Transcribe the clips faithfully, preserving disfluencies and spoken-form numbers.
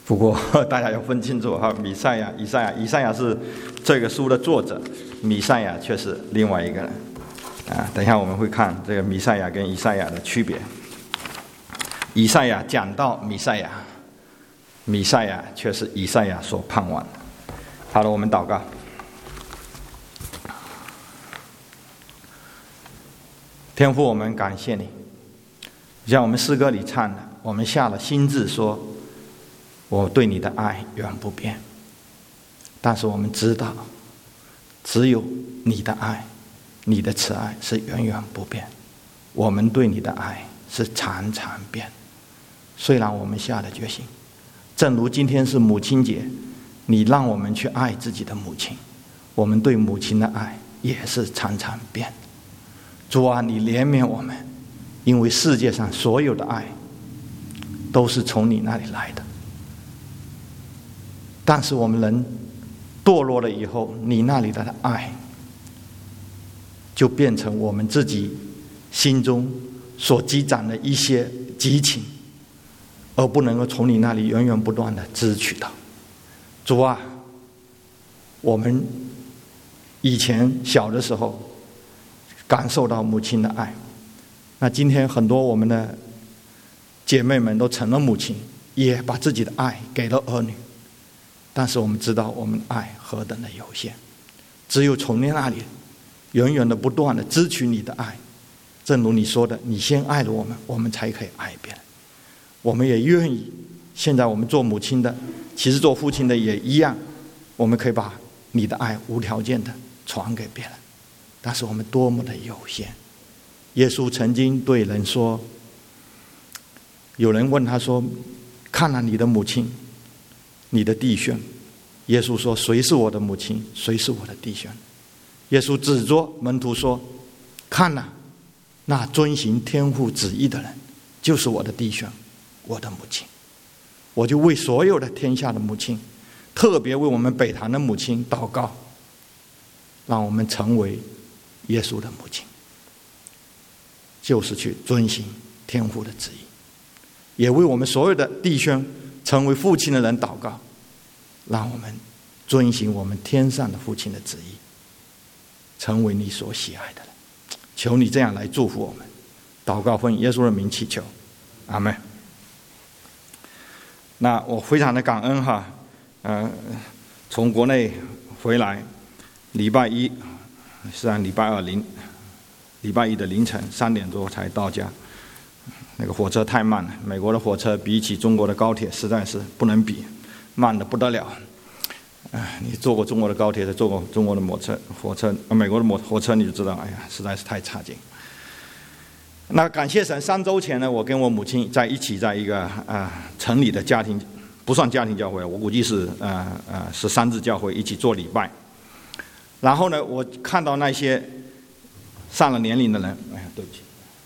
不过大家要分清楚哈，弥赛亚、以赛亚，以赛亚是这个书的作者，弥赛亚却是另外一个人啊。等一下我们会看这个弥赛亚跟以赛亚的区别。以赛亚讲到弥赛亚，弥赛亚却是以赛亚所盼望的。好了，我们祷告。天父，我们感谢你，像我们诗歌里唱的，我们下了心志说，我对你的爱永不变。但是我们知道，只有你的爱，你的慈爱是永远不变。我们对你的爱是常常变。虽然我们下了决心，正如今天是母亲节，你让我们去爱自己的母亲，我们对母亲的爱也是常常变。主啊，你怜悯我们，因为世界上所有的爱都是从你那里来的。但是我们人堕落了以后，你那里的爱就变成我们自己心中所积攒的一些激情，而不能够从你那里源源不断的支取到。主啊，我们以前小的时候感受到母亲的爱，那今天很多我们的姐妹们都成了母亲，也把自己的爱给了儿女，但是我们知道我们爱何等的有限，只有从你那里源源的不断的支取你的爱，正如你说的，你先爱了我们，我们才可以爱别人。我们也愿意，现在我们做母亲的，其实做父亲的也一样，我们可以把你的爱无条件的传给别人，但是我们多么的有限。耶稣曾经对人说，有人问他说，看了你的母亲，你的弟兄。耶稣说，谁是我的母亲，谁是我的弟兄？耶稣指着门徒说，看了那遵行天父旨意的人，就是我的弟兄，我的母亲。我就为所有的天下的母亲，特别为我们北堂的母亲祷告，让我们成为耶稣的母亲，就是去遵行天父的旨意。也为我们所有的弟兄成为父亲的人祷告，让我们遵行我们天上的父亲的旨意，成为你所喜爱的人。求你这样来祝福我们。祷告奉耶稣的名祈求，阿们。那我非常的感恩哈，呃，从国内回来，礼拜一，实际上礼拜二零，礼拜一的凌晨三点多才到家。那个火车太慢了，美国的火车比起中国的高铁实在是不能比，慢得不得了。哎，你坐过中国的高铁，再坐过中国的火车，火车，呃，美国的火车，你就知道，哎呀，实在是太差劲。那感谢神，三周前呢，我跟我母亲在一起，在一个啊、呃、城里的家庭，不算家庭教会，我估计是呃呃是三字教会一起做礼拜。然后呢，我看到那些上了年龄的人，哎呀，对不起。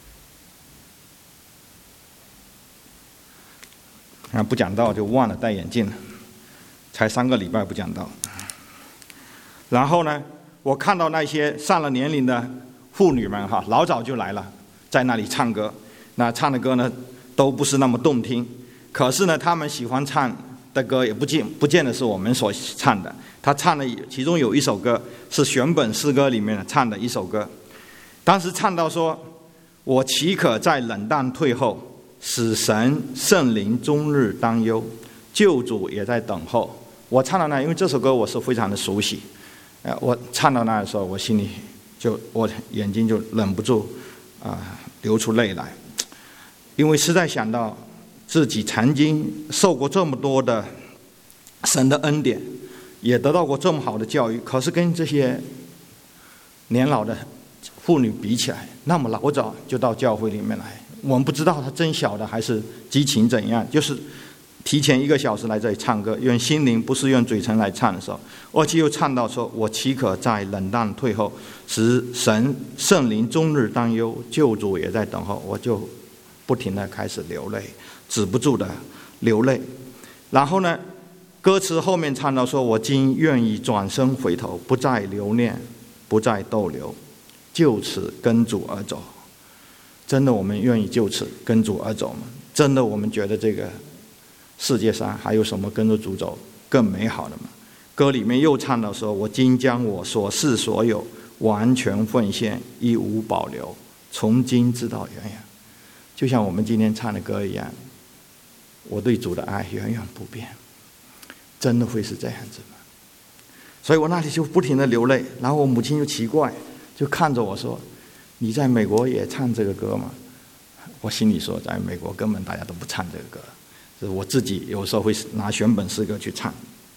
啊，不讲道就忘了戴眼镜了，才三个礼拜不讲道。然后呢，我看到那些上了年龄的妇女们哈，老早就来了，在那里唱歌。那唱的歌呢，都不是那么动听，可是呢，他们喜欢唱的歌也不见不见得是我们所唱的。他唱的其中有一首歌是选本诗歌里面唱的一首歌，当时唱到说：“我岂可在冷淡退后？”使神圣灵终日担忧，救主也在等候。我唱到那，因为这首歌我是非常的熟悉，呃，我唱到那的时候，我心里就我眼睛就忍不住啊、呃、流出泪来，因为实在想到自己曾经受过这么多的神的恩典，也得到过这么好的教育，可是跟这些年老的妇女比起来，那么老早就到教会里面来。我们不知道他真晓得还是激情怎样，就是提前一个小时来这里唱歌，用心灵不是用嘴唇来唱的时候，而且又唱到说：“我岂可在冷淡退后，使神圣灵终日担忧，救主也在等候。”我就不停地开始流泪，止不住的流泪。然后呢，歌词后面唱到说：“我今愿意转身回头，不再留恋，不再逗留，就此跟主而走。”真的，我们愿意就此跟主而走吗？真的，我们觉得这个世界上还有什么跟着主走更美好的吗？歌里面又唱到说，我今将我所是所有完全奉献，一无保留，从今直到永远。就像我们今天唱的歌一样，我对主的爱永远不变。真的会是这样子吗？所以我那里就不停的流泪，然后我母亲就奇怪，就看着我说，你在美国也唱这个歌吗？我心里说，在美国根本大家都不唱这个歌，是我自己有时候会拿选本诗歌去唱。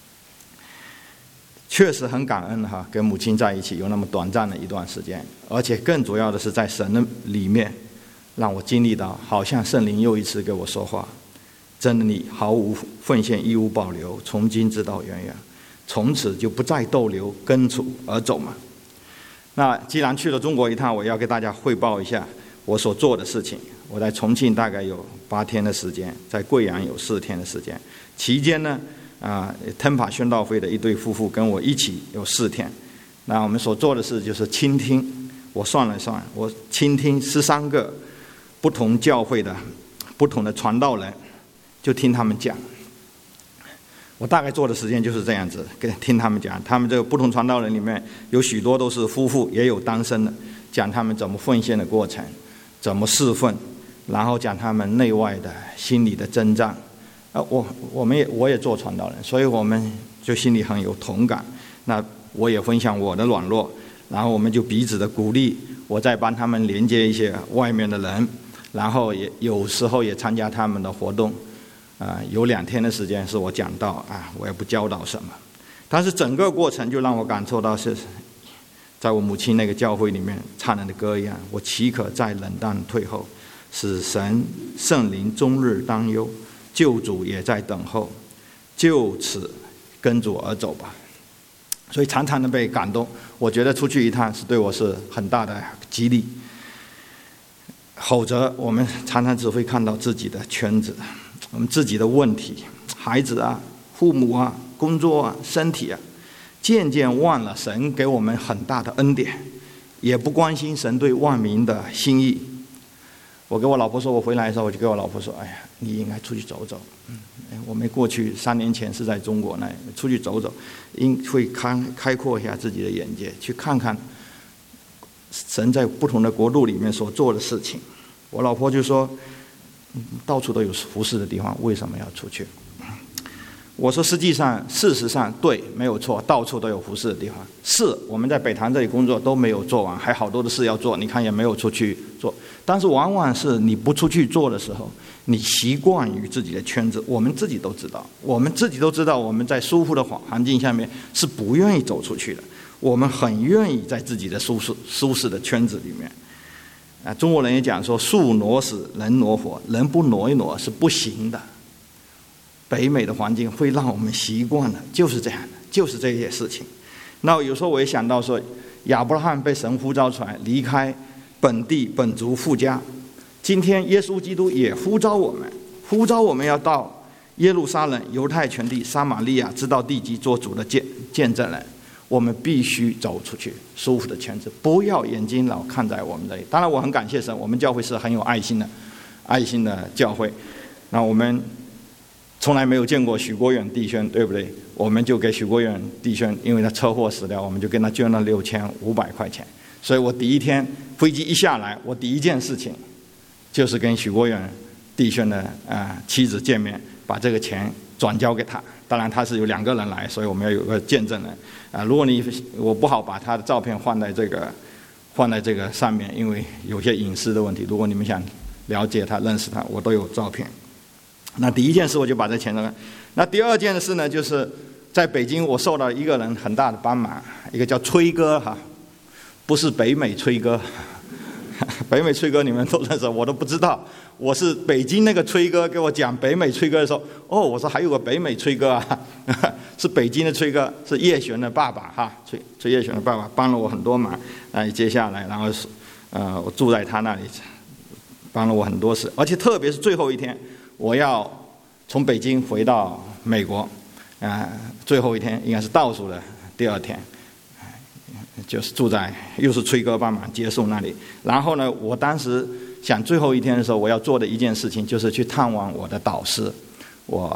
确实很感恩哈，跟母亲在一起有那么短暂的一段时间，而且更主要的是在神的里面，让我经历到好像圣灵又一次给我说话，真的你毫无奉献，一无保留，从今直到永远，从此就不再逗留，跟主而走嘛。那既然去了中国一趟，我要给大家汇报一下我所做的事情。我在重庆大概有八天的时间，在贵阳有四天的时间，期间呢啊，腾帕宣道会的一对夫妇跟我一起有四天。那我们所做的事就是倾听，我算了算，我倾听十三个不同教会的不同的传道人，就听他们讲。我大概做的时间就是这样子，跟听他们讲。他们这个不同传道人里面有许多都是夫妇，也有单身的，讲他们怎么奉献的过程，怎么侍奉，然后讲他们内外的心理的征战。啊，我我们也我也做传道人，所以我们就心里很有同感。那我也分享我的软弱，然后我们就彼此的鼓励，我再帮他们连接一些外面的人，然后也有时候也参加他们的活动。啊、呃，有两天的时间是我讲道啊，我也不教导什么，但是整个过程就让我感受到是，在我母亲那个教会里面唱的歌一样，我岂可再冷淡退后，使神圣灵终日担忧，救主也在等候，就此跟主而走吧。所以常常的被感动，我觉得出去一趟是对我是很大的激励。否则我们常常只会看到自己的圈子，我们自己的问题，孩子啊、父母啊、工作啊、身体啊，渐渐忘了神给我们很大的恩典，也不关心神对万民的心意。我跟我老婆说，我回来的时候，我就跟我老婆说：“哎呀，你应该出去走走。嗯，我们过去三年前是在中国那，出去走走，应会开开阔一下自己的眼界，去看看神在不同的国度里面所做的事情。”我老婆就说：“到处都有服侍的地方，为什么要出去？”我说：“实际上，事实上，对，没有错，到处都有服侍的地方。是我们在北潭这里工作都没有做完，还好多的事要做，你看也没有出去做。但是往往是你不出去做的时候，你习惯于自己的圈子。我们自己都知道，我们自己都知道，我们在舒服的环境下面是不愿意走出去的。我们很愿意在自己的舒适舒适的圈子里面。啊，中国人也讲说，树挪死，人挪活，人不挪一挪是不行的。北美的环境会让我们习惯了，就是这样的，就是这些事情。那有时候我也想到说，亚伯拉罕被神呼召出来，离开本地本族父家。今天耶稣基督也呼召我们，呼召我们要到耶路撒冷、犹太全地、撒玛利亚，直到地极，做主的见见证人。我们必须走出去，舒服的圈子，不要眼睛老看在我们这里。当然，我很感谢神，我们教会是很有爱心的，爱心的教会。那我们从来没有见过许国远弟兄，对不对？我们就给许国远弟兄，因为他车祸死掉，我们就跟他捐了六千五百块钱。所以我第一天飞机一下来，我第一件事情就是跟许国远弟兄的啊、呃、妻子见面，把这个钱转交给他。当然他是有两个人来，所以我们要有个见证人啊、呃。如果你我不好把他的照片放在这个放在这个上面，因为有些隐私的问题。如果你们想了解他、认识他，我都有照片。那第一件事我就把这钱了。那第二件事呢，就是在北京我受到一个人很大的帮忙，一个叫崔哥哈，不是北美崔哥，北美崔哥你们都认识，我都不知道。我是北京那个崔哥给我讲北美崔哥的时候，哦，我说还有个北美崔哥啊，是北京的崔哥，是叶璇的爸爸哈，崔崔叶璇的爸爸帮了我很多忙。哎，接下来然后呃我住在他那里，帮了我很多事，而且特别是最后一天。我要从北京回到美国，啊、呃，最后一天应该是倒数的第二天，就是住在又是崔哥帮忙接送那里。然后呢，我当时想最后一天的时候，我要做的一件事情就是去探望我的导师，我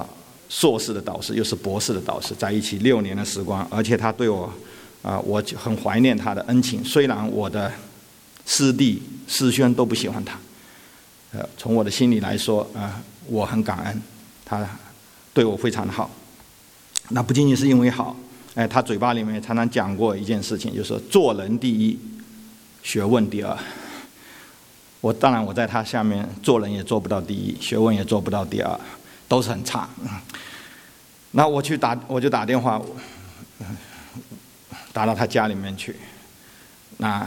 硕士的导师，又是博士的导师，在一起六年的时光，而且他对我，啊、呃，我很怀念他的恩情。虽然我的师弟师兄都不喜欢他，呃，从我的心里来说，啊、呃，我很感恩，他对我非常的好。那不仅仅是因为好，哎，他嘴巴里面常常讲过一件事情，就是说做人第一，学问第二。我当然我在他下面做人也做不到第一，学问也做不到第二，都是很差。那我去打，我就打电话，打到他家里面去。那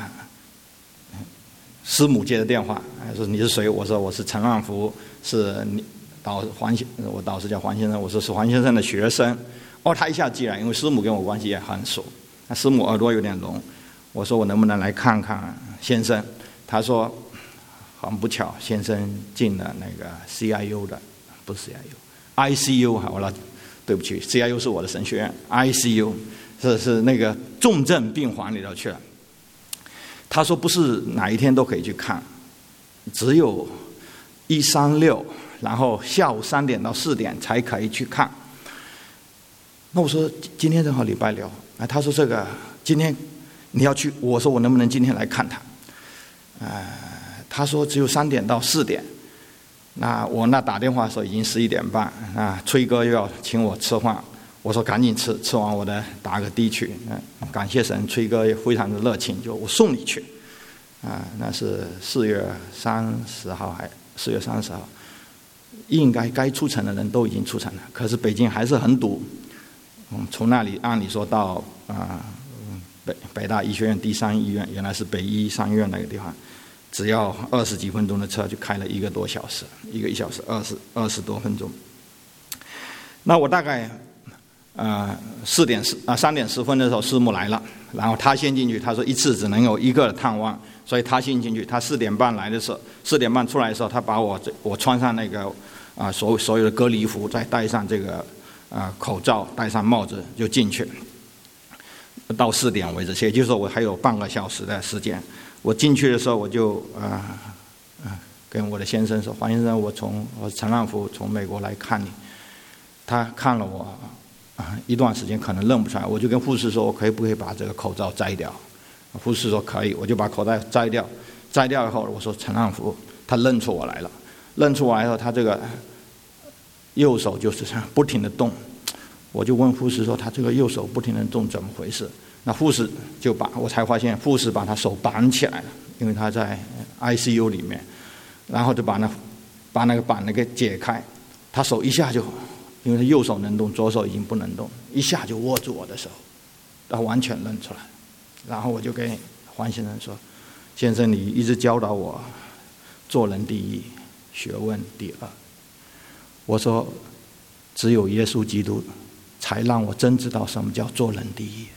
师母接的电话，说你是谁？我说我是陈万福，是你导黄先，我导师叫黄先生，我说是黄先生的学生。哦，他一下记来，因为师母跟我关系也很熟。那师母耳朵有点聋，我说我能不能来看看先生？他说。很不巧，先生进了那个 C I U 的，不是 C I U，I C U 好了，对不起 ，C I U 是我的神学院 ，I C U 是是那个重症病房里头去了。他说不是哪一天都可以去看，只有一三六，然后下午三点到四点才可以去看。那我说今天正好礼拜六，啊，他说这个今天你要去，我说我能不能今天来看他？呃。他说只有三点到四点，那我那打电话的时候已经十一点半，啊，崔哥又要请我吃饭，我说赶紧吃，吃完我再打个的去。嗯，感谢神，崔哥也非常的热情，就我送你去。啊，那是四月三十号还四月三十号，应该该出城的人都已经出城了，可是北京还是很堵。嗯，从那里按理说到啊、呃、北北大医学院第三医院，原来是北医三院那个地方。只要二十几分钟的车就开了一个多小时，一个一小时二十二十多分钟。那我大概呃四点十啊三点十分的时候，师母来了，然后他先进去，他说一次只能有一个探望，所以他先进去。他四点半来的时候，四点半出来的时候，他把我我穿上那个啊、呃、所有所有的隔离服，再戴上这个啊、呃、口罩，戴上帽子就进去。到四点为止，也就是说我还有半个小时的时间。我进去的时候，我就啊啊、呃、跟我的先生说：“黄先生，我从我陈万福从美国来看你。”他看了我啊、呃、一段时间，可能认不出来。我就跟护士说：“我可以不可以把这个口罩摘掉？”护士说：“可以。”我就把口罩摘掉。摘掉以后，我说：“陈万福。”他认出我来了。认出我来以后，他这个右手就是不停地动。我就问护士说：“他这个右手不停地动，怎么回事？”那护士就把我才发现，护士把他手绑起来了，因为他在 I C U 里面，然后就把那把那个绑那个解开，他手一下就，因为他右手能动，左手已经不能动，一下就握住我的手，他完全认出来。然后我就跟黄先生说：“先生，你一直教导我，做人第一，学问第二。我说，只有耶稣基督，才让我真知道什么叫做人第一。”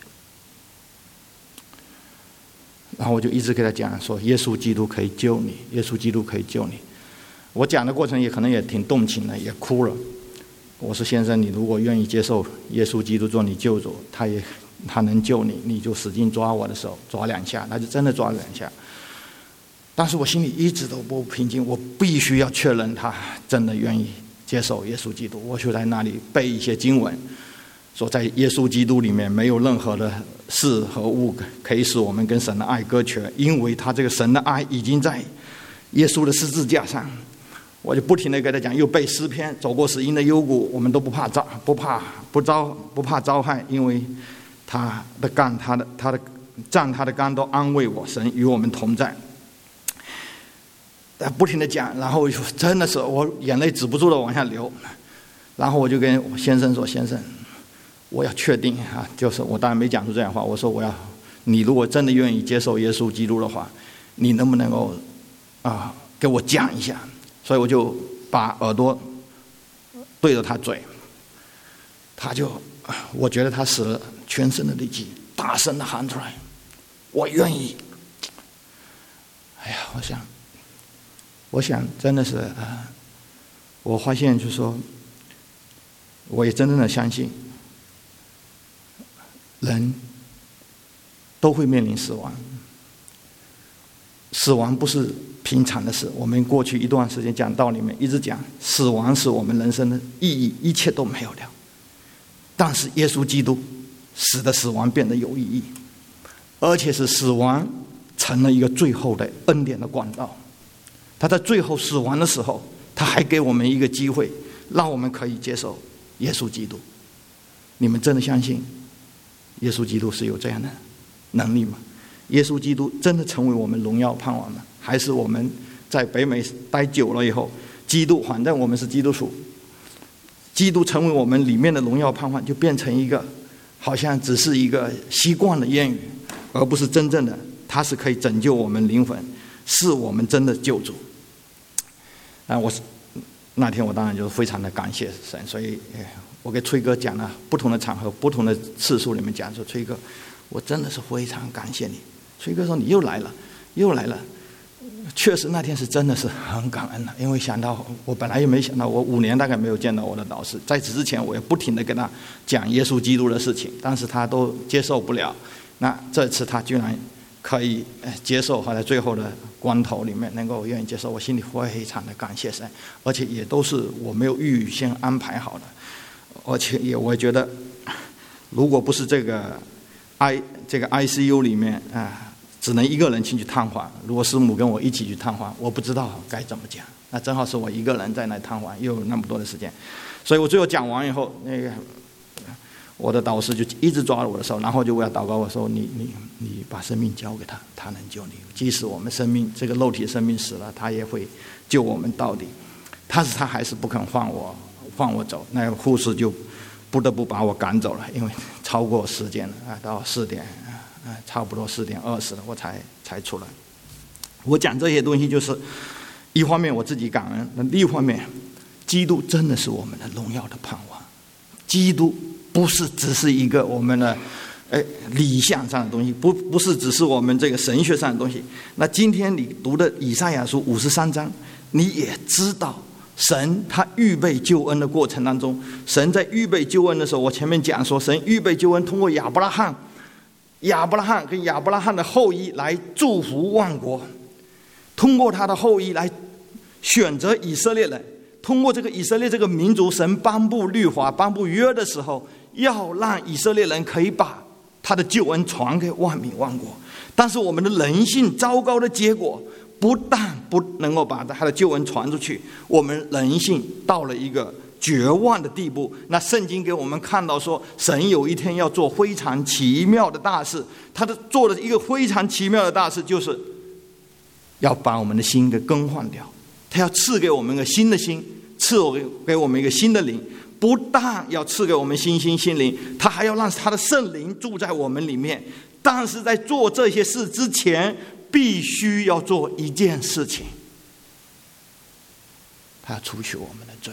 然后我就一直给他讲说，耶稣基督可以救你，耶稣基督可以救你。我讲的过程也可能也挺动情的，也哭了。我说先生，你如果愿意接受耶稣基督做你救主，他也他能救你，你就使劲抓我的手，抓两下，他就真的抓了两下。但是我心里一直都不平静，我必须要确认他真的愿意接受耶稣基督。我就在那里背一些经文。说在耶稣基督里面没有任何的事和物可以使我们跟神的爱隔绝，因为他这个神的爱已经在耶稣的十字架上。我就不停地给他讲，又背诗篇，走过死荫的幽谷，我们都不怕遭不怕不遭不怕遭害，因为他的竿他的他的杖他的竿都安慰我，神与我们同在。不停地讲，然后真的是我眼泪止不住的往下流。然后我就跟先生说：“先生，我要确定啊，就是我当然没讲出这样的话。我说我要，你如果真的愿意接受耶稣基督的话，你能不能够啊给我讲一下？”所以我就把耳朵对着他嘴，他就，我觉得他使了全身的力气，大声的喊出来：“我愿意。”哎呀，我想，我想真的是，呃、我发现就是说，我也真正的相信。人都会面临死亡，死亡不是平常的事。我们过去一段时间讲道里面一直讲，死亡是我们人生的意义，一切都没有了。但是耶稣基督使得死亡变得有意义，而且是死亡成了一个最后的恩典的管道。他在最后死亡的时候，他还给我们一个机会，让我们可以接受耶稣基督。你们真的相信耶稣基督是有这样的能力吗？耶稣基督真的成为我们荣耀盼望吗？还是我们在北美待久了以后，基督反正我们是基督徒，基督成为我们里面的荣耀盼望，就变成一个好像只是一个习惯的谚语，而不是真正的他是可以拯救我们灵魂，是我们真的救主。啊，我那天我当然就是非常的感谢神，所以我给崔哥讲了不同的场合、不同的次数里面讲说，崔哥，我真的是非常感谢你。崔哥说你又来了，又来了。确实那天是真的是很感恩的，因为想到我本来也没想到，我五年大概没有见到我的导师，在此之前我也不停的跟他讲耶稣基督的事情，但是他都接受不了。那这次他居然可以接受，和在最后的关头里面能够愿意接受，我心里非常的感谢神，而且也都是我没有预先安排好的，而且也我觉得，如果不是这个 I 这个 I C U 里面啊。只能一个人进去探访，如果师母跟我一起去探访，我不知道该怎么讲。那正好是我一个人在那探访，又有那么多的时间，所以我最后讲完以后，那个我的导师就一直抓着我的手，然后就为他祷告，我说你你你把生命交给他，他能救你。即使我们生命这个肉体生命死了，他也会救我们到底。但是他还是不肯放我放我走，那个护士就不得不把我赶走了，因为超过时间了啊，到四点。差不多四点二十了，我才才出来。我讲这些东西，就是一方面我自己感恩，那另一方面，基督真的是我们的荣耀的盼望。基督不是只是一个我们的哎理想上的东西，不不是只是我们这个神学上的东西。那今天你读的以赛亚书五十三章，你也知道。神他预备救恩的过程当中，神在预备救恩的时候，我前面讲说，神预备救恩通过亚伯拉罕。亚伯拉罕跟亚伯拉罕的后裔来祝福万国，通过他的后裔来选择以色列人，通过这个以色列这个民族，神颁布律法、颁布约的时候，要让以色列人可以把他的救恩传给万民万国。但是我们的人性糟糕的结果，不但不能够把他的救恩传出去，我们人性到了一个绝望的地步。那圣经给我们看到说，神有一天要做非常奇妙的大事，他的做的一个非常奇妙的大事，就是要把我们的心给更换掉，他要赐给我们一个新的心，赐给我们一个新的灵。不但要赐给我们新心新灵，他还要让他的圣灵住在我们里面。但是在做这些事之前，必须要做一件事情，他要除去我们的罪。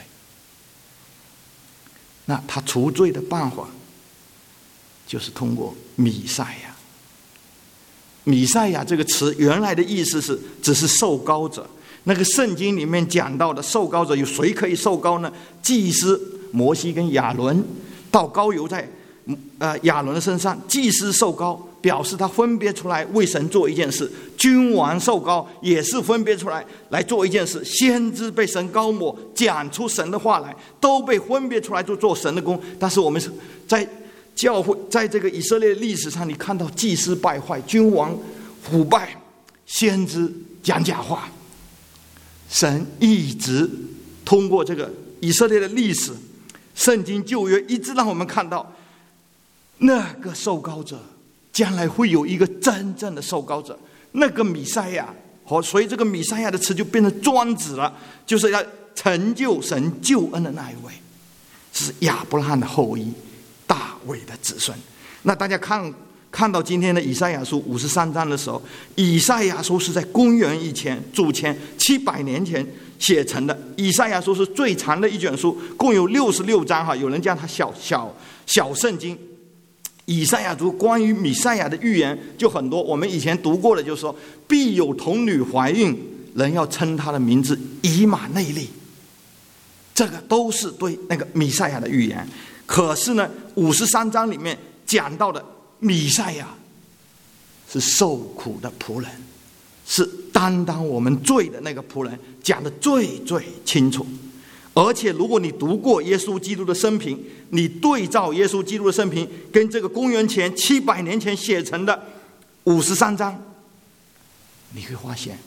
那他除罪的办法，就是通过弥赛亚。弥赛亚这个词原来的意思是只是受膏者。那个圣经里面讲到的受膏者，有谁可以受膏呢？祭司摩西跟亚伦，倒膏油在呃亚伦的身上。祭司受膏表示他分别出来为神做一件事，君王受膏也是分别出来来做一件事，先知被神膏抹讲出神的话来，都被分别出来做做神的工。但是我们在教会在这个以色列历史上，你看到祭司败坏，君王腐败，先知讲假话。神一直通过这个以色列的历史，圣经旧约一直让我们看到，那个受膏者将来会有一个真正的受膏者，那个弥赛亚。好，所以这个弥赛亚的词就变成专指了，就是要成就神救恩的那一位，是亚伯拉罕的后裔，大卫的子孙。那大家看看到今天的以赛亚书五十三章的时候，以赛亚书是在公元以前主前七百年前写成的。以赛亚书是最长的一卷书，共有六十六章哈，有人叫它小小小圣经。以赛亚书关于弥赛亚的预言就很多，我们以前读过的，就是说必有童女怀孕，人要称他的名字以马内利，这个都是对那个弥赛亚的预言。可是呢，五十三章里面讲到的弥赛亚是受苦的仆人， 是担当我们罪的那个仆人讲得最最清楚。而且如果你读过耶稣基督的生平，你对照耶稣基督的生平跟这个公元前七百年前写成的五十三章，你会发现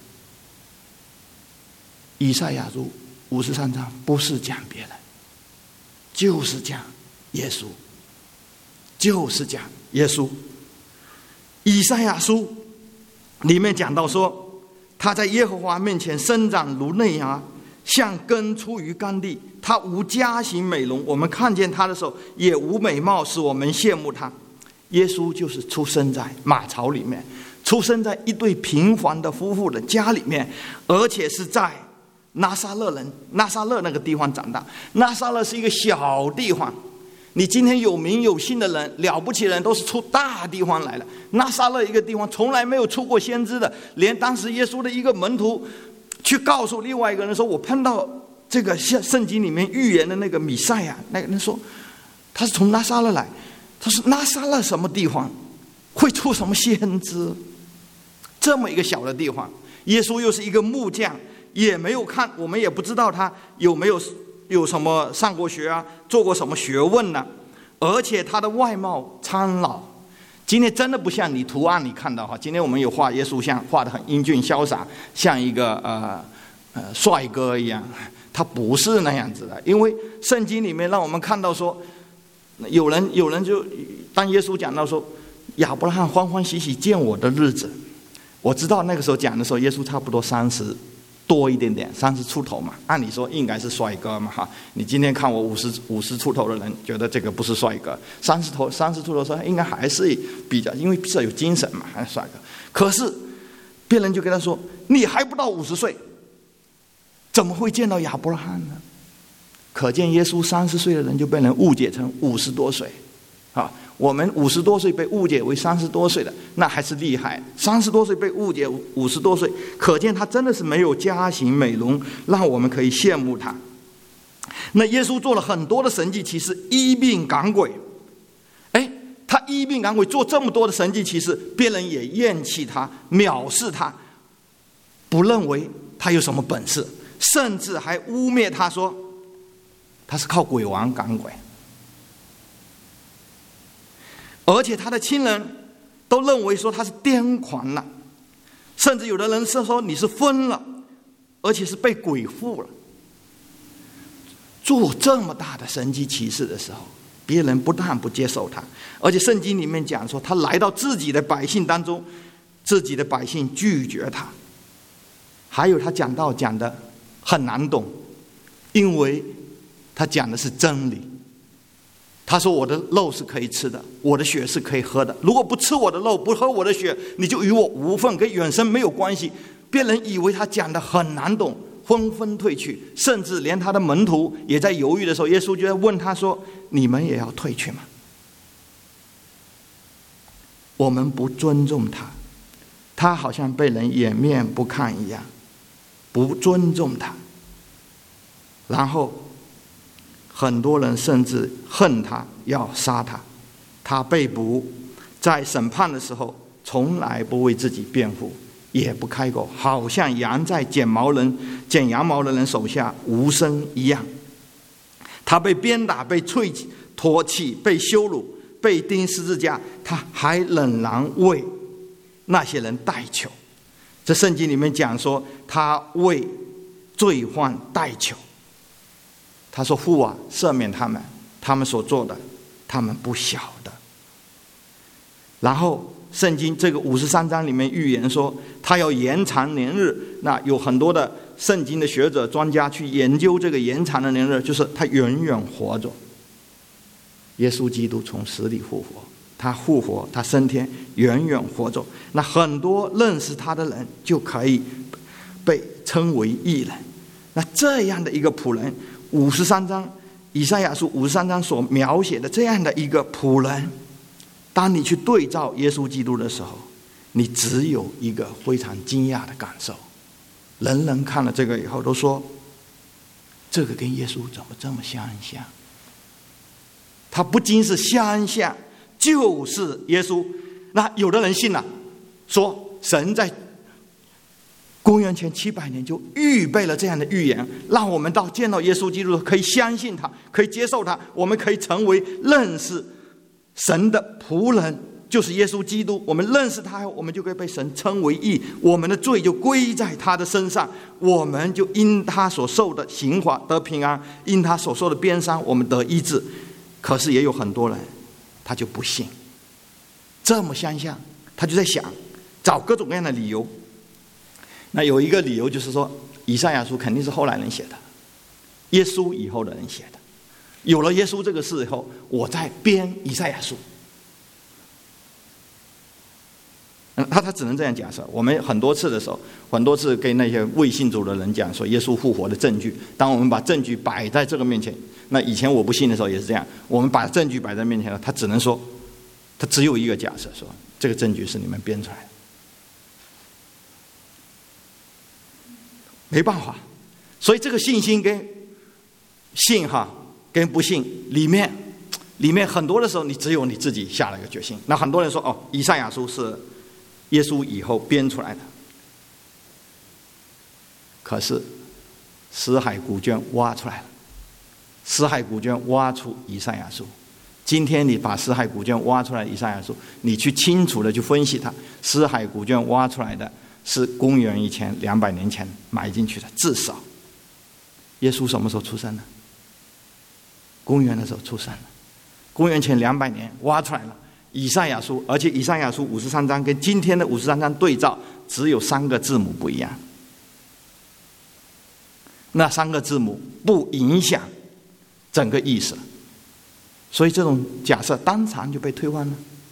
以赛亚书五十三章不是讲别人，就是讲耶稣，就是讲耶稣。以赛亚书里面讲到说，他在耶和华面前生长如嫩芽，像根出于干地，他无佳形美容，我们看见他的时候也无美貌，使我们羡慕他。耶稣就是出生在马槽里面，出生在一对平凡的夫妇的家里面，而且是在拿撒勒人拿撒勒那个地方长大。拿撒勒是一个小地方，你今天有名有姓的人，了不起的人都是出大地方来的。拿撒勒一个地方从来没有出过先知的，连当时耶稣的一个门徒去告诉另外一个人说，我碰到这个圣经里面预言的那个弥赛亚，那个人说他是从拿撒勒来，他说拿撒勒什么地方会出什么先知？这么一个小的地方，耶稣又是一个木匠，也没有看，我们也不知道他有没有有什么上过学啊，做过什么学问呢、啊？而且他的外貌苍老，今天真的不像你图案里看到哈。今天我们有画耶稣像，画得很英俊潇洒，像一个呃呃帅哥一样。他不是那样子的，因为圣经里面让我们看到说，有人有人就当耶稣讲到说，亚伯拉罕欢欢喜喜见我的日子，我知道那个时候讲的时候，耶稣差不多三十。多一点点，三十出头嘛，按理说应该是帅哥嘛哈。你今天看我五十五十出头的人，觉得这个不是帅哥；三十头三十出头说应该还是比较，因为比较有精神嘛，还是帅哥。可是别人就跟他说：“你还不到五十岁，怎么会见到亚伯拉罕呢？”可见耶稣三十岁的人就被人误解成五十多岁，啊。我们五十多岁被误解为三十多岁的，那还是厉害。三十多岁被误解五十多岁，可见他真的是没有佳形美容，让我们可以羡慕他。那耶稣做了很多的神迹奇事，医病赶鬼。哎，他医病赶鬼，做这么多的神迹奇事，别人也厌弃他，藐视他，不认为他有什么本事，甚至还污蔑他说他是靠鬼王赶鬼。而且他的亲人都认为说他是癫狂了，甚至有的人是说你是疯了，而且是被鬼附了。做这么大的神迹奇事的时候，别人不但不接受他，而且圣经里面讲说他来到自己的百姓当中，自己的百姓拒绝他。还有他讲道讲的很难懂，因为他讲的是真理。他说我的肉是可以吃的，我的血是可以喝的，如果不吃我的肉，不喝我的血，你就与我无份，跟永生没有关系。别人以为他讲的很难懂，纷纷退去，甚至连他的门徒也在犹豫的时候，耶稣就在问他说，你们也要退去吗？我们不尊重他，他好像被人掩面不看一样，不尊重他。然后很多人甚至恨他，要杀他。他被捕，在审判的时候从来不为自己辩护，也不开口，好像羊在剪毛人剪羊毛的人手下无声一样。他被鞭打，被啐唾弃，被羞辱，被钉十字架，他还仍然为那些人代求。这圣经里面讲说，他为罪犯代求。他说，父啊，赦免他们，他们所做的他们不晓得。然后圣经这个五十三章里面预言说他要延长年日，那有很多的圣经的学者专家去研究这个延长的年日，就是他永远活着。耶稣基督从死里复活，他复活，他升天，永远活着。那很多认识他的人就可以被称为义人。那这样的一个仆人，五十三章以赛亚书五十三章所描写的这样的一个仆人，当你去对照耶稣基督的时候，你只有一个非常惊讶的感受。人人看了这个以后都说，这个跟耶稣怎么这么相像？他不仅是相像，就是耶稣。那有的人信了，说神在公元前七百年就预备了这样的预言，让我们到见到耶稣基督可以相信他，可以接受他，我们可以成为认识神的仆人，就是耶稣基督。我们认识他后，我们就可以被神称为义，我们的罪就归在他的身上，我们就因他所受的刑罚得平安，因他所受的鞭伤我们得医治。可是也有很多人他就不信，这么相像，他就在想找各种各样的理由。那有一个理由就是说，以赛亚书肯定是后来人写的，耶稣以后的人写的，有了耶稣这个事以后，我再编以赛亚书。嗯，他他只能这样假设。我们很多次的时候，很多次跟那些未信主的人讲说耶稣复活的证据，当我们把证据摆在这个面前，那以前我不信的时候也是这样，我们把证据摆在面前了，他只能说，他只有一个假设，说这个证据是你们编出来的。没办法，所以这个信心跟信哈跟不信里面，里面很多的时候，你只有你自己下了一个决心。那很多人说，哦，以赛亚书是耶稣以后编出来的，可是死海古卷挖出来了，死海古卷挖出以赛亚书。今天你把死海古卷挖出来的以赛亚书，你去清楚的去分析它，死海古卷挖出来的是公元以前两百年前埋进去的，至少。耶稣什么时候出生的？公元的时候出生了，公元前两百年挖出来了以赛亚书，而且以赛亚书五十三章跟今天的五十三章对照，只有三个字母不一样。那三个字母不影响整个意思，所以这种假设当场就被推翻了。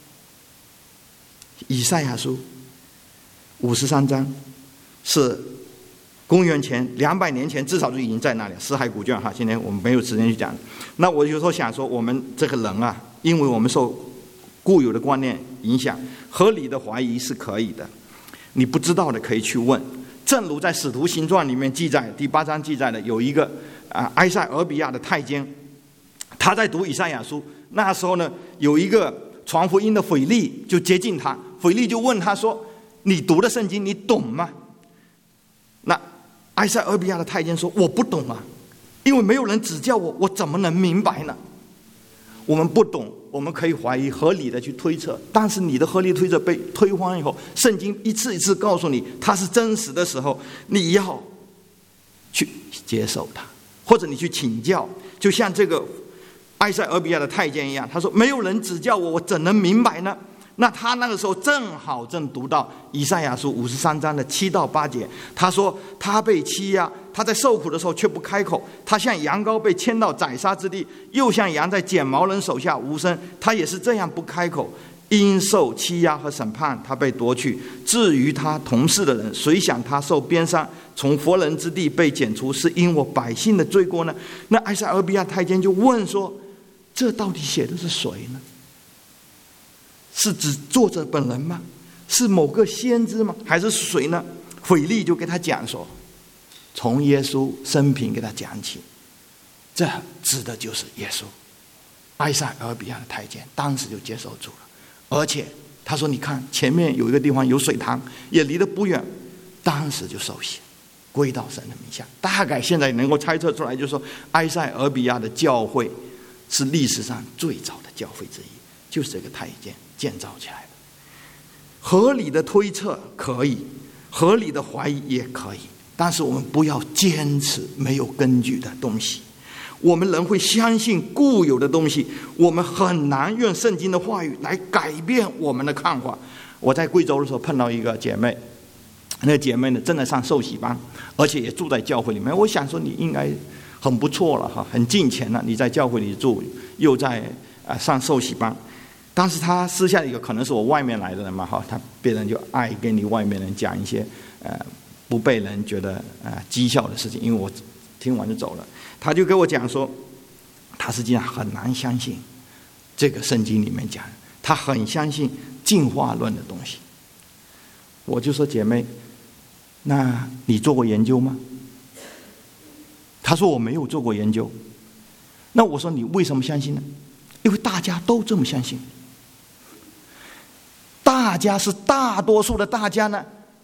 以赛亚书五十三章是公元前两百年前，至少就已经在那里，死海古卷哈。今天我们没有时间去讲。那我有时候想说，我们这个人啊，因为我们受固有的观念影响，合理的怀疑是可以的，你不知道的可以去问。正如在《使徒行传》里面记载，第八章记载的，有一个啊埃塞俄比亚的太监，他在读以赛亚书，那时候呢，有一个传福音的腓利就接近他，腓利就问他说，你读的圣经你懂吗？那埃塞俄比亚的太监说，我不懂啊，因为没有人指教我，我怎么能明白呢？我们不懂，我们可以怀疑，合理的去推测，但是你的合理推测被推翻以后，圣经一次一次告诉你它是真实的时候，你要去接受它，或者你去请教。就像这个埃塞俄比亚的太监一样，他说没有人指教我，我怎能明白呢？那他那个时候正好正读到以赛亚书五十三章的七到八节，他说他被欺压，他在受苦的时候却不开口，他像羊羔被牵到宰杀之地，又像羊在剪毛人手下无声，他也是这样不开口，因受欺压和审判，他被夺去。至于他同事的人，谁想他受鞭伤，从活人之地被剪除，是因我百姓的罪过呢？那埃塞俄比亚太监就问说，这到底写的是谁呢？是指作者本人吗？是某个先知吗？还是谁呢？腓利就给他讲说，从耶稣生平给他讲起，这指的就是耶稣。埃塞俄比亚的太监当时就接受主了，而且他说，你看前面有一个地方有水塘，也离得不远，当时就受洗，归到神的名下。大概现在能够猜测出来，就是说埃塞俄比亚的教会是历史上最早的教会之一，就是这个太监建造起来的。合理的推测可以，合理的怀疑也可以，但是我们不要坚持没有根据的东西。我们人会相信固有的东西，我们很难用圣经的话语来改变我们的看法。我在贵州的时候碰到一个姐妹，那个姐妹呢正在上受洗班，而且也住在教会里面。我想说你应该很不错了哈，很敬虔了，你在教会里住，又在啊上受洗班。当时他私下一个可能是我外面来的人嘛哈，他别人就爱跟你外面人讲一些呃不被人觉得呃讥笑的事情，因为我听完就走了。他就跟我讲说，他实际上很难相信这个圣经里面讲，他很相信进化论的东西。我就说姐妹，那你做过研究吗？他说我没有做过研究。那我说你为什么相信呢？因为大家都这么相信。大家是大多数的大家呢，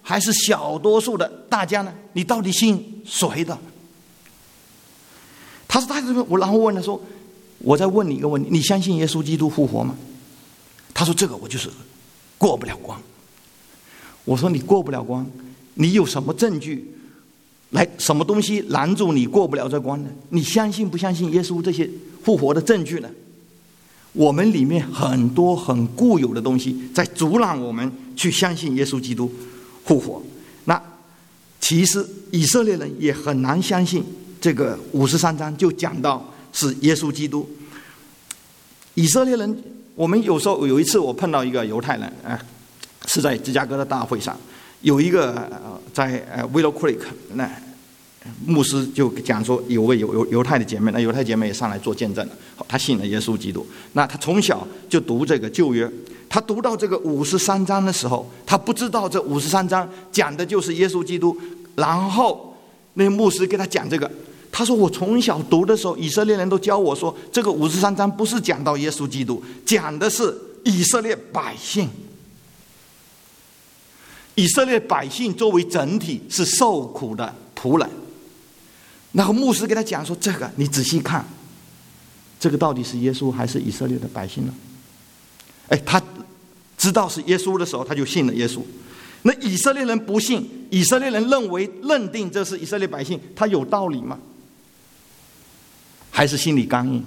还是小多数的大家呢？你到底信谁的？他说他我然后问他说，我再问你一个问题，你相信耶稣基督复活吗？他说这个我就是过不了关。我说你过不了关，你有什么证据来，什么东西拦住你过不了这关呢？你相信不相信耶稣这些复活的证据呢？我们里面很多很固有的东西在阻挡我们去相信耶稣基督复活。那其实以色列人也很难相信，这个五十三章就讲到是耶稣基督。以色列人，我们有时候有一次我碰到一个犹太人，呃、是在芝加哥的大会上，有一个、呃、在呃 Willow Creek 那牧师就讲说，有位犹犹太的姐妹，那犹太姐妹也上来做见证了，她信了耶稣基督。那她从小就读这个旧约，她读到这个五十三章的时候，她不知道这五十三章讲的就是耶稣基督。然后那牧师给她讲这个，她说我从小读的时候，以色列人都教我说，这个五十三章不是讲到耶稣基督，讲的是以色列百姓。以色列百姓作为整体是受苦的仆人。然后牧师给他讲说，这个你仔细看，这个到底是耶稣还是以色列的百姓呢？哎，他知道是耶稣的时候，他就信了耶稣。那以色列人不信，以色列人认为认定这是以色列百姓，他有道理吗？还是心里刚硬？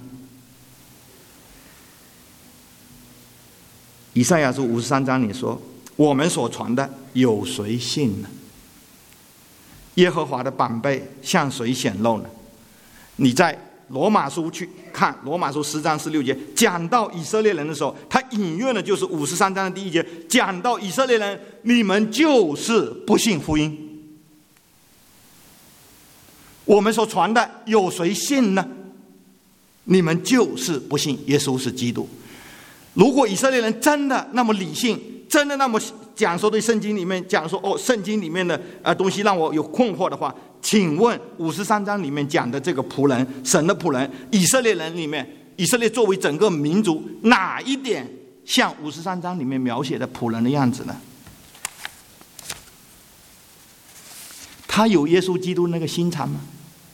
以赛亚书五十三章里说，我们所传的有谁信呢？耶和华的膀臂向谁显露呢？你在罗马书去看，罗马书十章十六节讲到以色列人的时候，他引用的就是五十三章的第一节，讲到以色列人，你们就是不信福音。我们所传的有谁信呢？你们就是不信耶稣是基督。如果以色列人真的那么理性，真的那么讲说对圣经里面讲说，哦，圣经里面的呃东西让我有困惑的话，请问五十三章里面讲的这个仆人，神的仆人，以色列人里面，以色列作为整个民族，哪一点像五十三章里面描写的仆人的样子呢？他有耶稣基督那个心肠吗？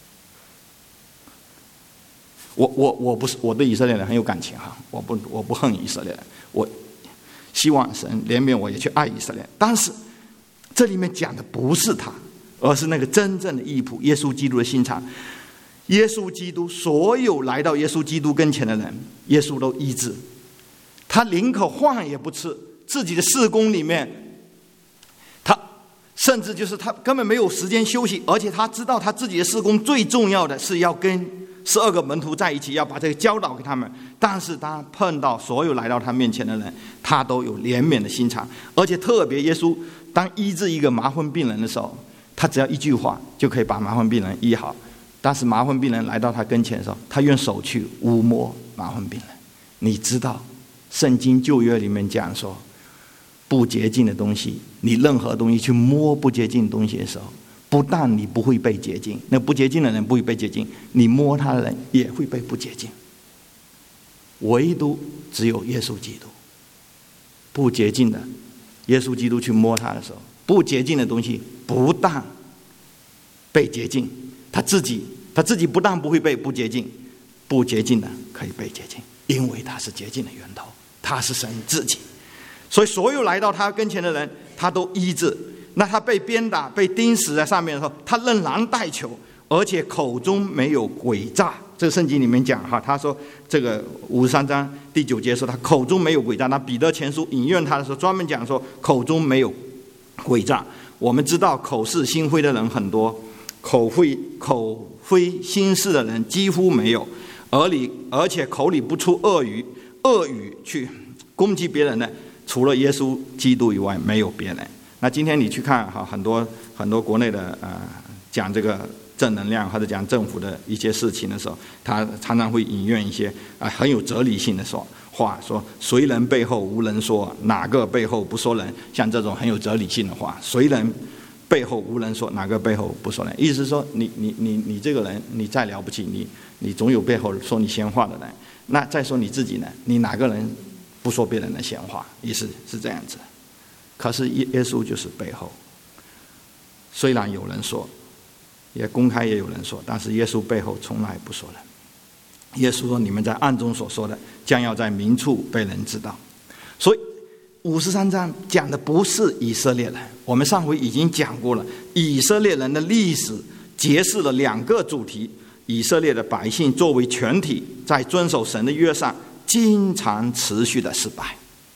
我我我不是我对以色列人很有感情哈，我不我不恨以色列人，我希望神怜悯我，也去爱以色列。但是这里面讲的不是他，而是那个真正的义仆耶稣基督的心肠。耶稣基督所有来到耶稣基督跟前的人，耶稣都医治。他宁可饭也不吃，自己的事工里面，他甚至就是他根本没有时间休息，而且他知道他自己的事工最重要的是要跟十二个门徒在一起，要把这个教导给他们。但是他碰到所有来到他面前的人，他都有怜悯的心肠。而且特别耶稣当医治一个麻风病人的时候，他只要一句话就可以把麻风病人医好。但是麻风病人来到他跟前的时候，他用手去抚摸麻风病人。你知道圣经旧约里面讲说，不洁净的东西，你任何东西去摸不洁净的东西的时候，不但你不会被洁净，那不洁净的人不会被洁净，你摸他的人也会被不洁净。唯独只有耶稣基督不洁净的，耶稣基督去摸他的时候，不洁净的东西不但被洁净，他自己他自己不但不会被不洁净，不洁净的可以被洁净，因为他是洁净的源头，他是神自己。所以所有来到他跟前的人，他都医治。那他被鞭打被钉死在上面的时候，他仍然代求，而且口中没有诡诈。这个圣经里面讲哈，他说这个五十三章第九节说他口中没有诡诈。那彼得前书引用他的时候专门讲说口中没有诡诈。我们知道口是心非的人很多，口非口非心事的人几乎没有，而里而且口里不出恶语，恶语去攻击别人的，除了耶稣基督以外没有别人。那今天你去看哈，很多很多国内的呃讲这个正能量或者讲政府的一些事情的时候，他常常会引用一些啊、呃、很有哲理性的说话，说谁人背后无人说，哪个背后不说人，像这种很有哲理性的话，谁人背后无人说，哪个背后不说人，意思是说你你你你这个人你再了不起，你你总有背后说你闲话的人，那再说你自己呢，你哪个人不说别人的闲话，意思是这样子。可是耶耶稣就是背后， 虽然有人说，也公开也有人说，但是耶稣背后从来不说的。耶稣说：“你们在暗中所说的，将要在明处被人知道。”所以五十三章讲的不是以色列人，我们上回已经讲过了。以色列人的历史揭示了两个主题：以色列的百姓作为全体，在遵守神的约上经常持续的失败，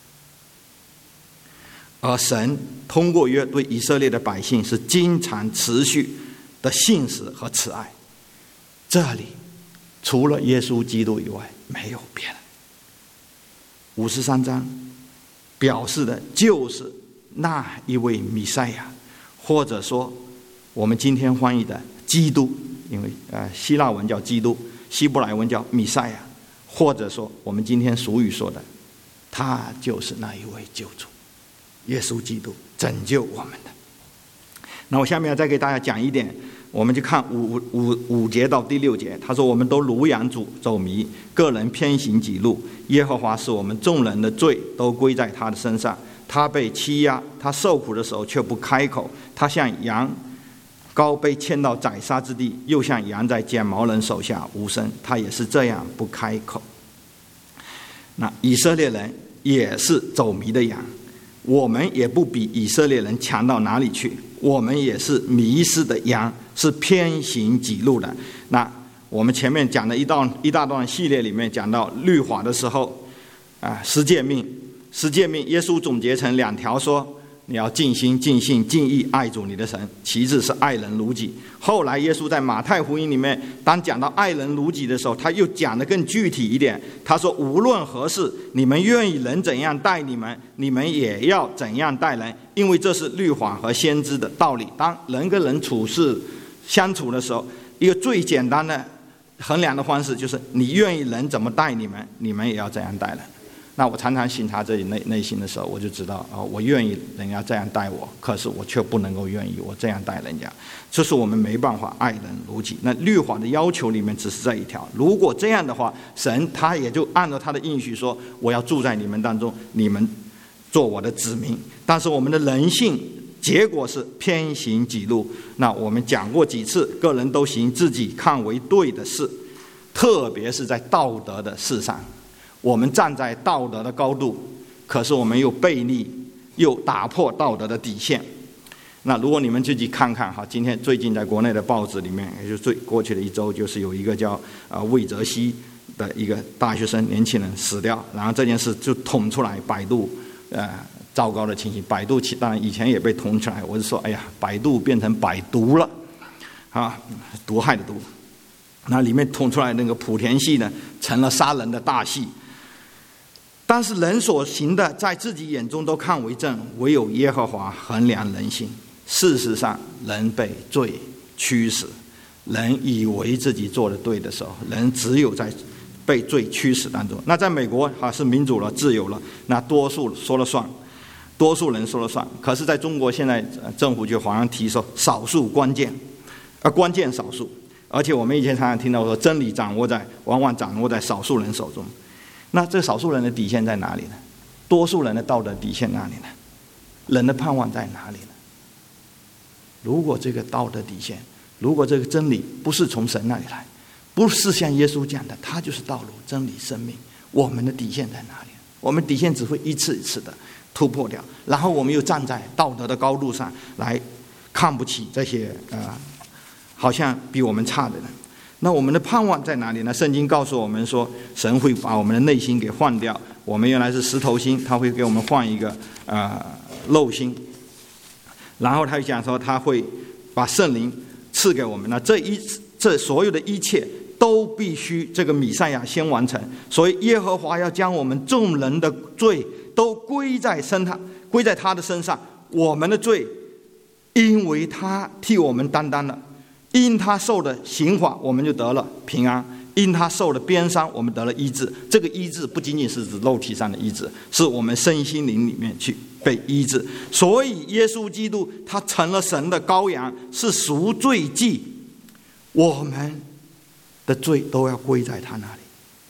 而神通过约对以色列的百姓是经常持续的信实和慈爱。这里除了耶稣基督以外没有别人。五十三章表示的就是那一位弥赛亚，或者说我们今天翻译的基督，因为呃希腊文叫基督，希伯来文叫弥赛亚，或者说我们今天俗语说的，他就是那一位救主，耶稣基督拯救我们的。那我下面再给大家讲一点，我们就看五五五节到第六节，他说：“我们都如羊走走迷，个人偏行己路。耶和华使我们众人的罪都归在他的身上。他被欺压，他受苦的时候却不开口。他像羊羔被牵到宰杀之地，又像羊在剪毛人手下无声。他也是这样不开口。”那以色列人也是走迷的羊，我们也不比以色列人强到哪里去，我们也是迷失的羊，是偏行己路的。那我们前面讲的一段一大段系列里面讲到律法的时候，啊，十诫命，十诫命，耶稣总结成两条说，你要尽心、尽性、尽意爱主你的神，其次是爱人如己。后来耶稣在马太福音里面，当讲到爱人如己的时候，他又讲得更具体一点。他说：“无论何事，你们愿意人怎样待你们，你们也要怎样待人，因为这是律法和先知的道理。”当人跟人处事相处的时候，一个最简单的衡量的方式就是，你愿意人怎么待你们，你们也要怎样待人。那我常常省察自己内内心的时候，我就知道啊、哦，我愿意人家这样待我，可是我却不能够愿意我这样待人家，这是我们没办法爱人如己。那律法的要求里面只是这一条，如果这样的话，神他也就按照他的应许说，我要住在你们当中，你们做我的子民。但是我们的人性结果是偏行己路。那我们讲过几次，个人都行自己看为对的事，特别是在道德的事上，我们站在道德的高度，可是我们又背逆，又打破道德的底线。那如果你们自己看看哈，今天最近在国内的报纸里面，也就最过去的一周，就是有一个叫呃魏则西的一个大学生年轻人死掉，然后这件事就捅出来百度呃糟糕的情形。百度当然以前也被捅出来，我是说，哎呀，百度变成百毒了，啊，毒害的毒。那里面捅出来那个莆田系呢，成了杀人的大系。但是人所行的，在自己眼中都看为正，唯有耶和华衡量人心。事实上，人被罪驱使，人以为自己做的对的时候，人只有在被罪驱使当中。那在美国啊，是民主了、自由了，那多数说了算，多数人说了算。可是在中国现在政府就好像提说少数关键，而关键少数，而且我们以前常常听到说，真理掌握在往往掌握在少数人手中。那这少数人的底线在哪里呢？多数人的道德底线哪里呢？人的盼望在哪里呢？如果这个道德底线，如果这个真理不是从神那里来，不是像耶稣讲的，他就是道路、真理、生命，我们的底线在哪里？我们底线只会一次一次的突破掉，然后我们又站在道德的高度上来看不起这些呃好像比我们差的人。那我们的盼望在哪里呢？圣经告诉我们说，神会把我们的内心给换掉。我们原来是石头心，他会给我们换一个呃肉心。然后他就讲说，他会把圣灵赐给我们。那这一这所有的一切都必须这个弥赛亚先完成。所以耶和华要将我们众人的罪都归在身上，归在他的身上。我们的罪，因为他替我们担当了。因他受的刑罚，我们就得了平安；因他受的鞭伤，我们得了医治。这个医治不仅仅是指肉体上的医治，是我们身心灵里面去被医治。所以耶稣基督他成了神的羔羊，是赎罪祭，我们的罪都要归在他那里。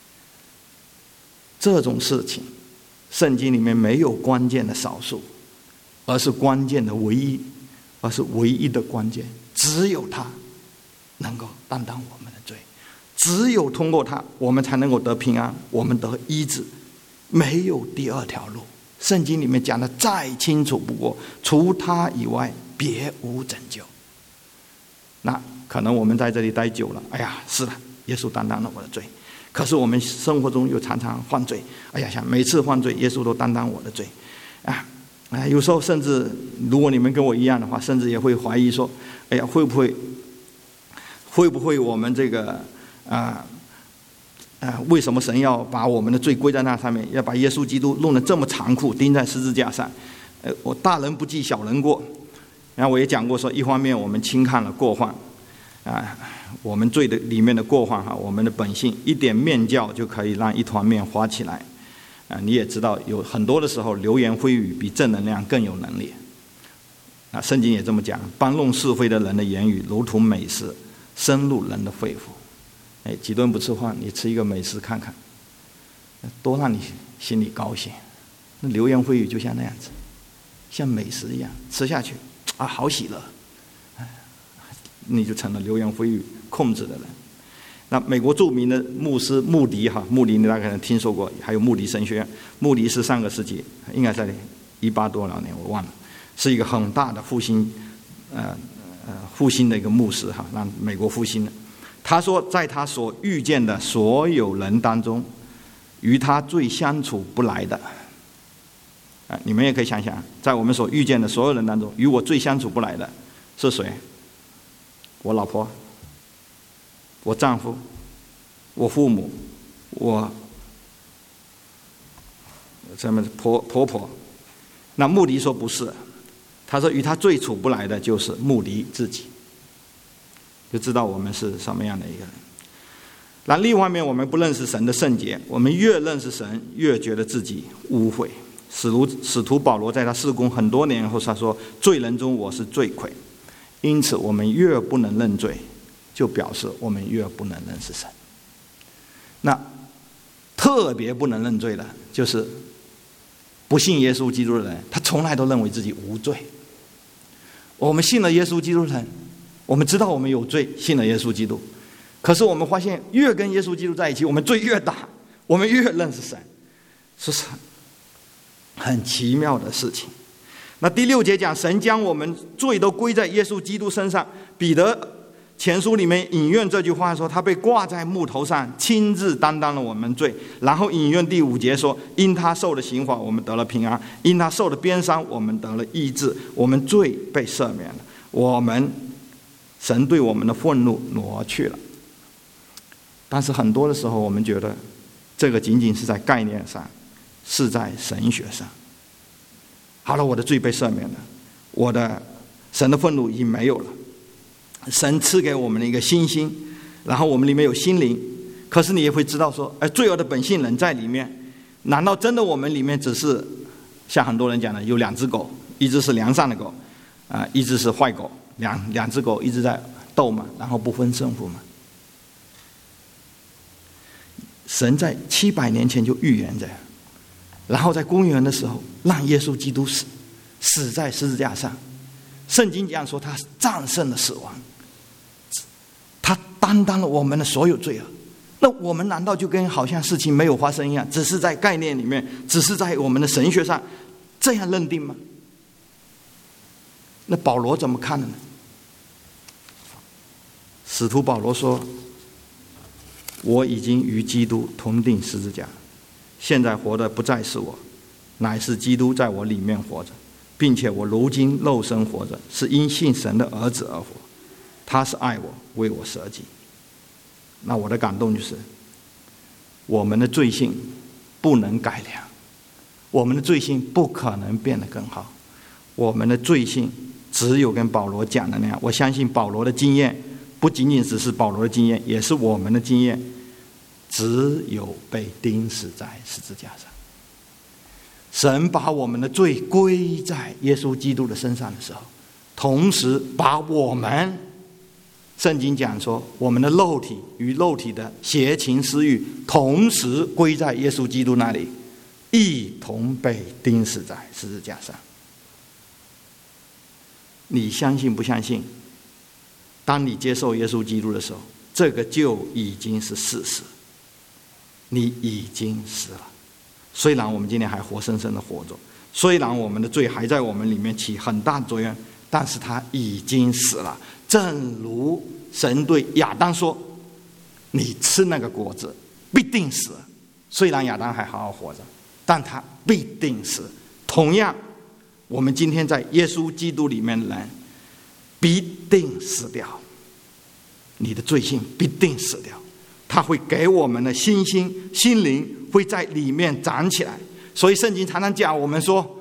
这种事情，圣经里面没有关键的少数，而是关键的唯一。 而是唯一的关键。只有他能够担当我们的罪，只有通过他，我们才能够得平安，我们得医治，没有第二条路。圣经里面讲的再清楚不过，除他以外别无拯救。那可能我们在这里待久了，哎呀，是的，耶稣担当了我的罪，可是我们生活中又常常犯罪，哎呀，想每次犯罪耶稣都担当我的罪啊。啊，有时候甚至如果你们跟我一样的话，甚至也会怀疑说，哎呀，会不会会不会我们这个啊啊，为什么神要把我们的罪归在那上面，要把耶稣基督弄得这么残酷，钉在十字架上？呃，我大人不计小人过。然后我也讲过说，一方面我们轻看了过犯啊，我们罪的里面的过犯哈，我们的本性一点面教就可以让一团面花起来。啊，你也知道，有很多的时候，流言蜚语比正能量更有能力。啊，圣经也这么讲，搬弄是非的人的言语如同美食，深入人的肺腑。哎，几顿不吃饭，你吃一个美食看看，多让你心里高兴。那流言蜚语就像那样子，像美食一样，吃下去啊，好喜乐，你就成了流言蜚语控制的人。那美国著名的牧师穆迪哈，穆迪你大概可能听说过，还有穆迪神学院。穆迪是上个世纪，应该在一八多少年我忘了，是一个很大的复兴，呃呃复兴的一个牧师哈，让美国复兴的。他说，在他所遇见的所有人当中，与他最相处不来的，啊，你们也可以想想，在我们所遇见的所有人当中，与我最相处不来的是谁？我老婆。我丈夫，我父母，我什么婆婆婆。那穆迪说不是，他说与他最处不来的就是穆迪自己，就知道我们是什么样的一个人。那另外一面，我们不认识神的圣洁，我们越认识神，越觉得自己污秽。使徒使徒保罗在他事工很多年后，他说：“罪人中我是罪魁。”因此，我们越不能认罪，就表示我们越不能认识神。那特别不能认罪的，就是不信耶稣基督的人，他从来都认为自己无罪。我们信了耶稣基督的人，我们知道我们有罪，信了耶稣基督，可是我们发现越跟耶稣基督在一起，我们罪越大，我们越认识神，这是很奇妙的事情。那第六节讲，神将我们罪都归在耶稣基督身上。彼得前书里面引用这句话说，他被挂在木头上，亲自担当了我们罪。然后引用第五节说，因他受了刑罚，我们得了平安；因他受了鞭伤，我们得了医治。我们罪被赦免了，我们神对我们的愤怒挪去了。但是很多的时候，我们觉得这个仅仅是在概念上，是在神学上。好了，我的罪被赦免了，我的神的愤怒已经没有了。神赐给我们的一个新心，然后我们里面有心灵。可是你也会知道说，哎，罪恶的本性人在里面。难道真的我们里面只是像很多人讲的，有两只狗，一只是良善的狗，啊、呃，一只是坏狗，两两只狗一直在斗嘛，然后不分胜负嘛？神在七百年前就预言这样，然后在公元的时候，让耶稣基督死，死在十字架上。圣经讲说，他战胜了死亡。他担当了我们的所有罪恶，那我们难道就跟好像事情没有发生一样，只是在概念里面，只是在我们的神学上这样认定吗？那保罗怎么看的呢？使徒保罗说，我已经与基督同定十字架，现在活的不再是我，乃是基督在我里面活着，并且我如今肉身活着，是因信神的儿子而活。他是爱我，为我舍己。那我的感动就是，我们的罪性不能改良，我们的罪性不可能变得更好，我们的罪性只有跟保罗讲的那样。我相信保罗的经验不仅仅只是保罗的经验，也是我们的经验，只有被钉死在十字架上。神把我们的罪归在耶稣基督的身上的时候，同时把我们，圣经讲说，我们的肉体与肉体的邪情私欲同时归在耶稣基督那里，一同被钉死在十字架上。 你相信不相信？当你接受耶稣基督的时候，这个就已经是事实，你已经死了。虽然我们今天还活生生的活着，虽然我们的罪还在我们里面起很大作用，但是他已经死了。正如神对亚当说，你吃那个果子必定死。虽然亚当还好好活着，但他必定死。同样，我们今天在耶稣基督里面的人必定死掉，你的罪性必定死掉。他会给我们的信心心灵会在里面长起来。所以圣经常常讲我们说，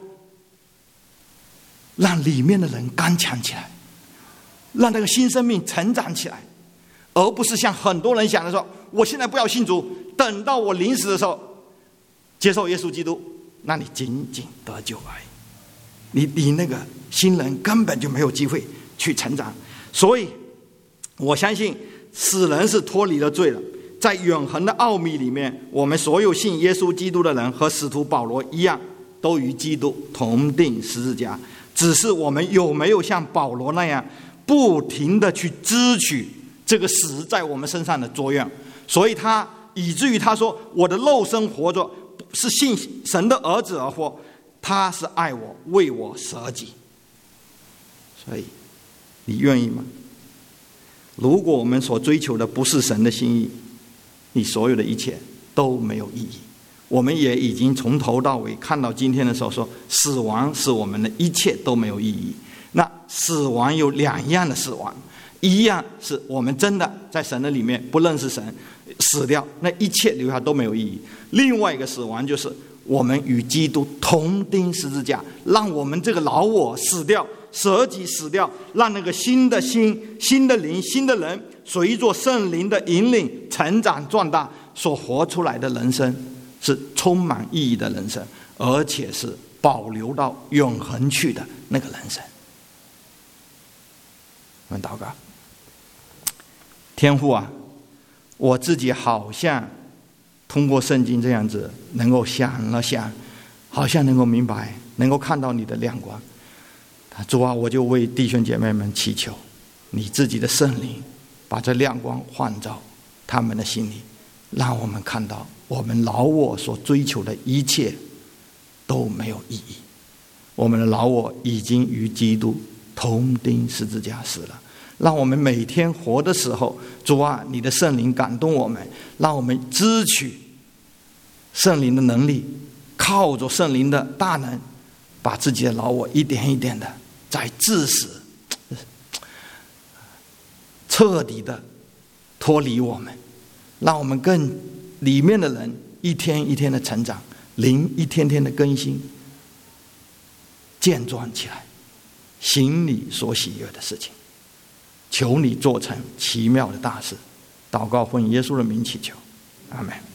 让里面的人刚强起来，让那个新生命成长起来，而不是像很多人想的说，我现在不要信主，等到我临死的时候接受耶稣基督，那你仅仅得救而已。你你那个新人根本就没有机会去成长。所以我相信死人是脱离了罪了。在永恒的奥秘里面，我们所有信耶稣基督的人和使徒保罗一样，都与基督同定十字架。只是我们有没有像保罗那样不停的去支取这个死在我们身上的作用？所以他以至于他说，我的肉身活着是信神的儿子而活，他是爱我，为我舍己。所以你愿意吗？如果我们所追求的不是神的心意，你所有的一切都没有意义。我们也已经从头到尾看到今天的时候说，死亡是我们的一切都没有意义。那死亡有两样的死亡，一样是我们真的在神的里面不认识神，死掉，那一切留下都没有意义。另外一个死亡就是我们与基督同钉十字架，让我们这个老我死掉，舍己死掉，让那个新的心、新的灵、新的人随着圣灵的引领成长壮大，所活出来的人生是充满意义的人生，而且是保留到永恒去的那个人生。我们祷告。天父啊，我自己好像通过圣经这样子能够想了想，好像能够明白，能够看到你的亮光。主啊，我就为弟兄姐妹们祈求，你自己的圣灵把这亮光换照他们的心里，让我们看到我们老我所追求的一切都没有意义。我们的老我已经与基督同钉十字架死了。让我们每天活的时候，主啊，你的圣灵感动我们，让我们支取圣灵的能力，靠着圣灵的大能，把自己的老我一点一点的在致死彻底的脱离我们，让我们更里面的人一天一天的成长，灵一天天的更新，健壮起来，行你所喜悦的事情。求你做成奇妙的大事。祷告奉耶稣的名祈求，阿们。